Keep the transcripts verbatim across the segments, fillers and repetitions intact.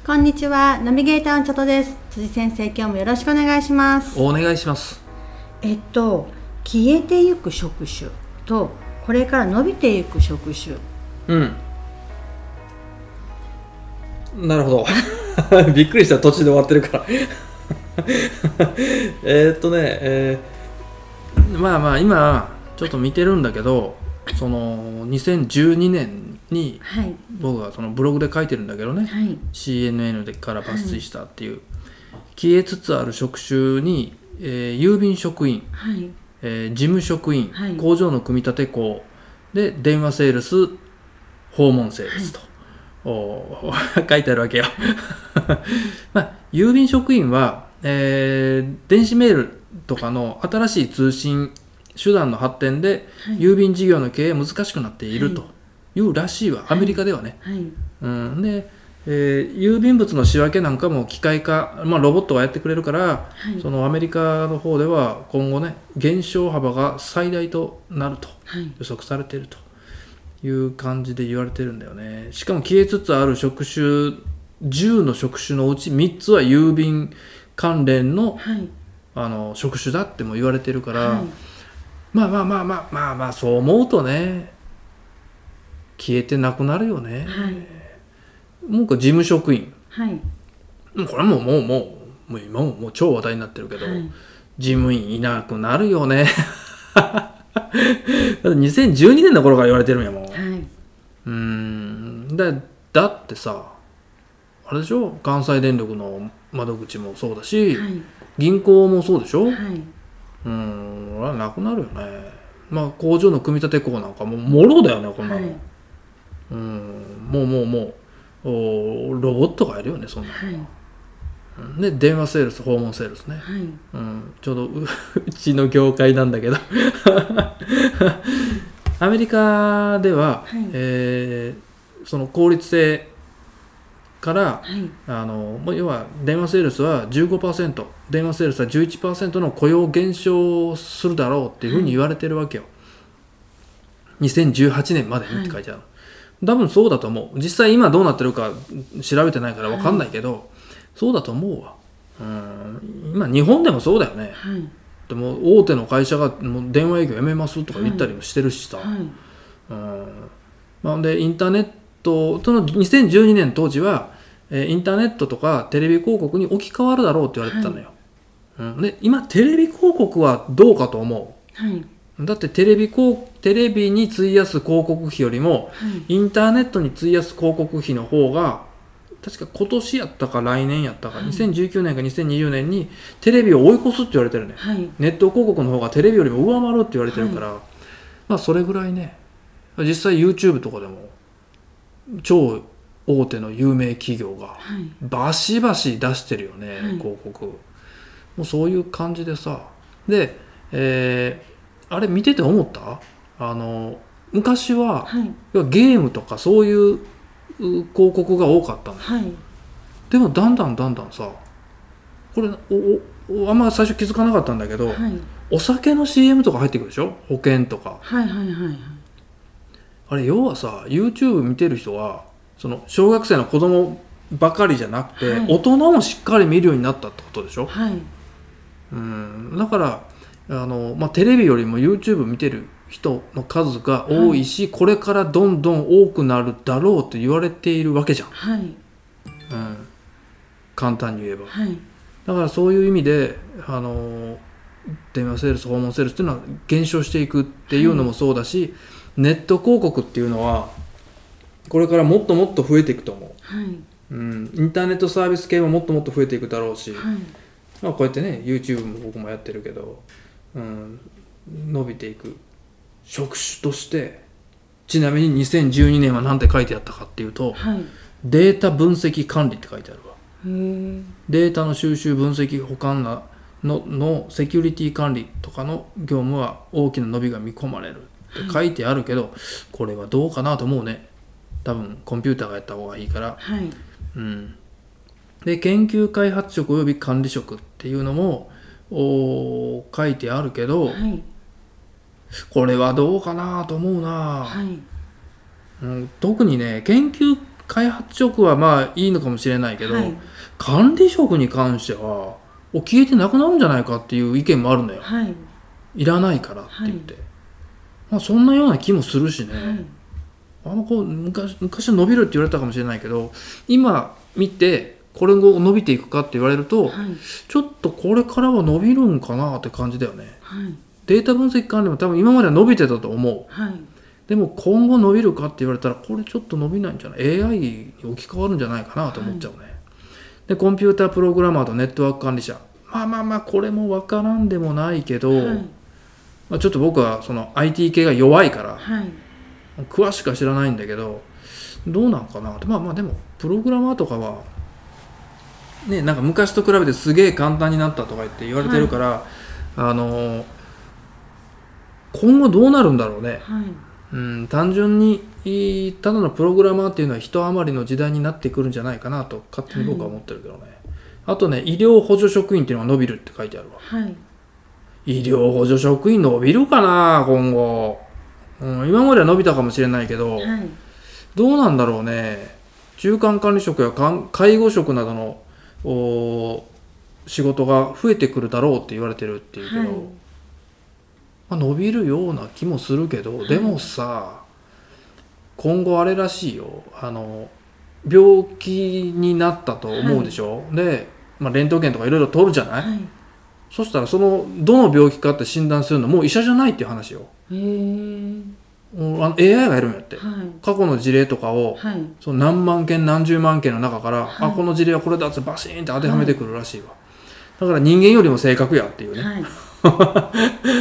こんにちは、ナビゲーターのちょとです。辻先生、今日もよろしくお願いします。 お願いします。 えっと消えてゆく職種とこれから伸びていく職種。 うんなるほどびっくりした、途中で終わってるからえっとね、えー、まあまあ今ちょっと見てるんだけど、そのにせんじゅうにねんに僕がそのブログで書いてるんだけどね、はい、シーエヌエヌ から抜粋したっていう、はい、消えつつある職種に、えー、郵便職員、はいえー、事務職員、はい、工場の組み立て工で電話セールス、訪問セールスと、はい、書いてあるわけよまあ、郵便職員は、えー、電子メールとかの新しい通信手段の発展で、はい、郵便事業の経営難しくなっているというらしいわ、はい、アメリカではね、はいうん、で、えー、郵便物の仕分けなんかも機械化、まあ、ロボットがやってくれるから、はい、そのアメリカの方では今後ね減少幅が最大となると予測されているという感じで言われてるんだよね。しかも消えつつある職種じゅうの職種のうちみっつは郵便関連 の,、はい、あの職種だっても言われてるから、はいまあまあまあまあまあまあそう思うとね消えてなくなるよね、はい、もうか事務職員、はい、これももうもうもう今ももう超話題になってるけど、はい、事務員いなくなるよねだってにせんじゅうにねんの頃から言われてるんやもん、はい、うーん だ, だってさあれでしょ、関西電力の窓口もそうだし、はい、銀行もそうでしょ、はいうん、あれなくなるよね。まあ工場の組み立て工なんかもうもろだよねこんなの、はい、うんもうもうもうロボットがいるよねそんなの、はい、で電話セールス訪問セールスね、はいうん、ちょうど う, うちの業界なんだけどアメリカでは、はいえー、その効率性から、はい、あの要は電話セールスは じゅうごパーセント 電話セールスは じゅういちパーセント の雇用減少するだろうっていうふうに言われてるわけよ、はい、にせんじゅうはちねんまでにって書いてある、はい、多分そうだと思う。実際今どうなってるか調べてないから分かんないけど、はい、そうだと思うわ。うん今日本でもそうだよね、はい、でも大手の会社がもう電話営業やめますとか言ったりもしてるしさ、はいはいうんまあ、でインターネットそのにせんじゅうにねん当時はインターネットとかテレビ広告に置き換わるだろうって言われてたのよ、はいうん、で今テレビ広告はどうかと思う、はい、だってテレビテレビに費やす広告費よりも、はい、インターネットに費やす広告費の方が確か今年やったか来年やったか、はい、にせんじゅうきゅうねんかにせんにじゅうねんにテレビを追い越すって言われてるね、はい、ネット広告の方がテレビよりも上回るって言われてるから、はい、まあそれぐらいね実際 YouTube とかでも超大手の有名企業がバシバシ出してるよね、はい、広告もうそういう感じでさで、えー、あれ見てて思ったあの昔は、はい、ゲームとかそういう広告が多かったの、はい、でもだんだんだんだんさこれおおあんま最初気づかなかったんだけど、はい、お酒の シーエム とか入ってくるでしょ保険とか、はいはいはいはい、あれ要はさ YouTube 見てる人はその小学生の子供ばかりじゃなくて、はい、大人もしっかり見るようになったってことでしょ、はい、うんだからあの、まあ、テレビよりも YouTube 見てる人の数が多いし、はい、これからどんどん多くなるだろうと言われているわけじゃん、はいうん、簡単に言えば、はい、だからそういう意味であの電話セールス訪問セールスっていうのは減少していくっていうのもそうだし、はい、ネット広告っていうのはこれからもっともっと増えていくと思う、はいうん、インターネットサービス系ももっともっと増えていくだろうし、はいまあ、こうやってね YouTube も僕もやってるけど、うん、伸びていく職種としてちなみににせんじゅうにねんは何て書いてあったかっていうと、はい、データ分析管理って書いてあるわ。へーデータの収集分析保管な の, のセキュリティ管理とかの業務は大きな伸びが見込まれるって書いてあるけど、はい、これはどうかなと思うね。多分コンピューターがやった方がいいから、はいうん、で研究開発職および管理職っていうのも書いてあるけど、はい、これはどうかなと思うな、はいうん、特にね研究開発職はまあいいのかもしれないけど、はい、管理職に関しては消えてなくなるんじゃないかっていう意見もあるんだよ、はい、いらないからって言って、はい、まあ、そんなような気もするしね、はい、あの子 昔, 昔は伸びるって言われたかもしれないけど、今見てこれが伸びていくかって言われると、はい、ちょっとこれからは伸びるんかなって感じだよね、はい、データ分析管理も多分今までは伸びてたと思う、はい、でも今後伸びるかって言われたらこれちょっと伸びないんじゃない、 エーアイ に置き換わるんじゃないかなと思っちゃうね、はい、でコンピュータープログラマーとネットワーク管理者、まあまあまあこれも分からんでもないけど、はい、まあ、ちょっと僕はその アイティー 系が弱いから、はい、詳しくは知らないんだけどどうなんかなって。まあまあでもプログラマーとかはね、なんか昔と比べてすげえ簡単になったとか言って言われてるから、はい、あの今後どうなるんだろうね、はい、うん、単純にただのプログラマーっていうのは人余りの時代になってくるんじゃないかなと勝手に僕は思ってるけどね、はい、あとね、医療補助職員っていうのが伸びるって書いてあるわ、はい、医療補助職員伸びるかな今後、うん、今までは伸びたかもしれないけど、はい、どうなんだろうね。中間管理職や介護職などの仕事が増えてくるだろうって言われてるっていうけど、はい、まあ、伸びるような気もするけど、はい、でもさ今後あれらしいよ、あの病気になったと思うでしょ、はい、で、まあ、レントゲンとかいろいろ取るじゃない、はい、そしたらそのどの病気かって診断するのもう医者じゃないっていう話よ。へー、あの エーアイ がやるんやって、はい、過去の事例とかを、はい、その何万件何十万件の中から、はい、あこの事例はこれだってバシーンって当てはめてくるらしいわ、はい、だから人間よりも正確やっていうね、はい、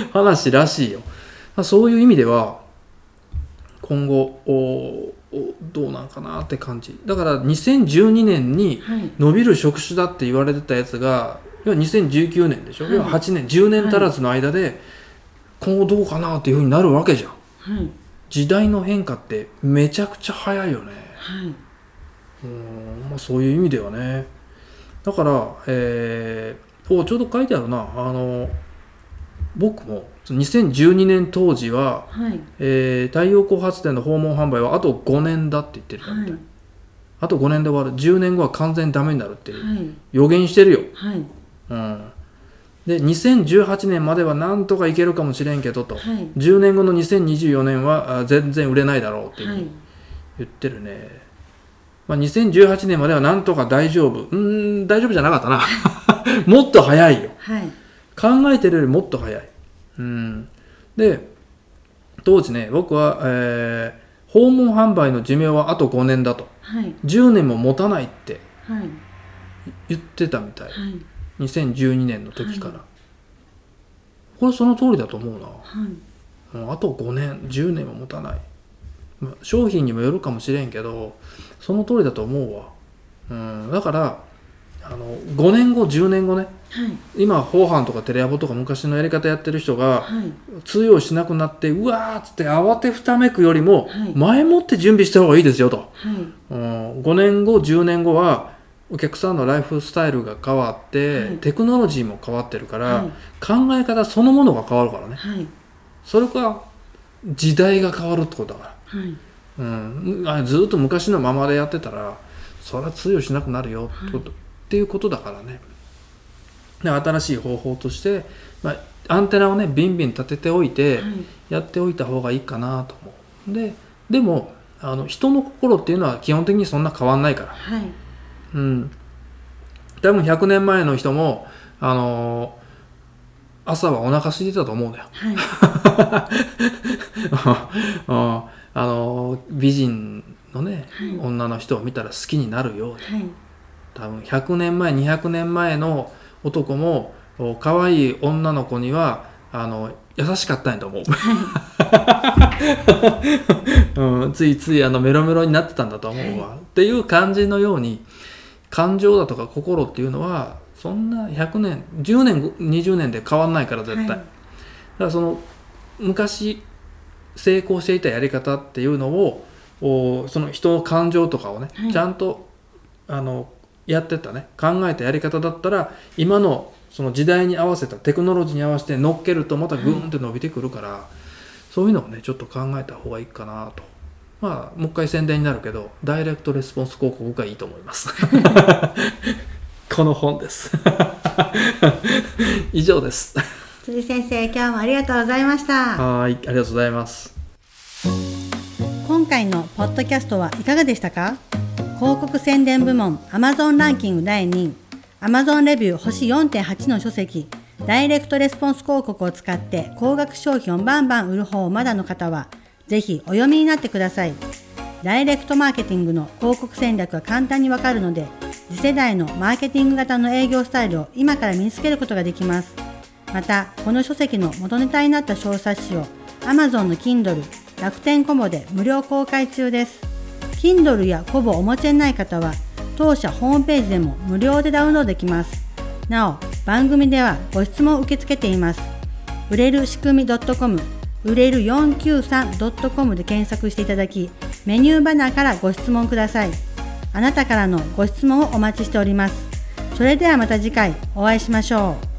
話らしいよ。そういう意味では今後おおどうなんかなって感じだから、にせんじゅうにねんに伸びる職種だって言われてたやつが要はにせんじゅうきゅうねんでしょ、はい、要ははちねんじゅうねん足らずの間で今後どうかなっていう風になるわけじゃん、はい、時代の変化ってめちゃくちゃ早いよね、はい、うーん、まあ、そういう意味ではね。だから、えー、おちょうど書いてあるな、あの僕もにせんじゅうにねん当時は、はい、えー、太陽光発電の訪問販売はあとごねんだって言ってるみたい、はい、あとごねんで終わる、じゅうねんごは完全にダメになるって予言してるよ、はい、うん、でにせんじゅうはちねんまではなんとかいけるかもしれんけどと、はい、じゅうねんごのにせんにじゅうよねんは全然売れないだろうっていう、はい、言ってるね。まあ、にせんじゅうはちねんまではなんとか大丈夫、うーん大丈夫じゃなかったなもっと早いよ、はい、考えてるよりもっと早い、うん、で当時ね僕は、えー、訪問販売の寿命はあとごねんだと、はい、じゅうねんも持たないって言ってたみたい、はい、にせんじゅうにねんの時から、はい、これその通りだと思うな、はい、あとごねんじゅうねんも持たない、まあ、商品にもよるかもしれんけどその通りだと思うわ、うん、だからあのごねんごじゅうねんごね、はい、今ホーハンとかテレアポとか昔のやり方やってる人が、はい、通用しなくなってうわーっつって慌てふためくよりも、はい、前もって準備した方がいいですよと、はい、うん、ごねんごじゅうねんごはお客さんのライフスタイルが変わって、はい、テクノロジーも変わってるから、はい、考え方そのものが変わるからね、はい、それか時代が変わるってことだから、はい、うん、ずっと昔のままでやってたらそれは通用しなくなるよ、はい、っていうことだからね。で新しい方法として、まあ、アンテナをねビンビン立てておいて、はい、やっておいた方がいいかなと思う。ででもあの人の心っていうのは基本的にそんな変わんないから、はい、うん、多分ひゃくねんまえの人もあのー、朝はお腹空いてたと思うんだよ、はい、あのー、美人のね、はい、女の人を見たら好きになるように、はい、多分ひゃくねんまえにひゃくねんまえの男も可愛い女の子にはあの優しかったんやと思う、はいうん、ついついあのメロメロになってたんだと思うわ、はい、っていう感じのように感情だとか心っていうのはそんなひゃくねんじゅうねんにじゅうねんで変わんないから絶対、はい、だからその昔成功していたやり方っていうのをその人の感情とかをね、はい、ちゃんとあのやってたね考えたやり方だったら今のその時代に合わせたテクノロジーに合わせて乗っけるとまたグーンって伸びてくるから、はい、そういうのをねちょっと考えた方がいいかなと、 まあもう一回宣伝になるけどダイレクトレスポンス広告がいいと思いますこの本です以上です。 辻先生、今日もありがとうございました。 はい、ありがとうございます。 今回のポッドキャストはいかがでしたか？広告宣伝部門 Amazon ランキングだいにい、 Amazon レビュー星 よんてんはち の書籍ダイレクトレスポンス広告を使って高額商品をバンバン売る方をまだの方はぜひお読みになってください。ダイレクトマーケティングの広告戦略が簡単にわかるので、次世代のマーケティング型の営業スタイルを今から身につけることができます。また、この書籍の元ネタになった小冊子を Amazon の Kindle、楽天コボで無料公開中です。Kindle やコボをお持ちでない方は、当社ホームページでも無料でダウンロードできます。なお、番組ではご質問を受け付けています。売れる仕組み .com、売れる よんきゅうさん .com で検索していただき、メニューバナーからご質問ください。あなたからのご質問をお待ちしております。それではまた次回お会いしましょう。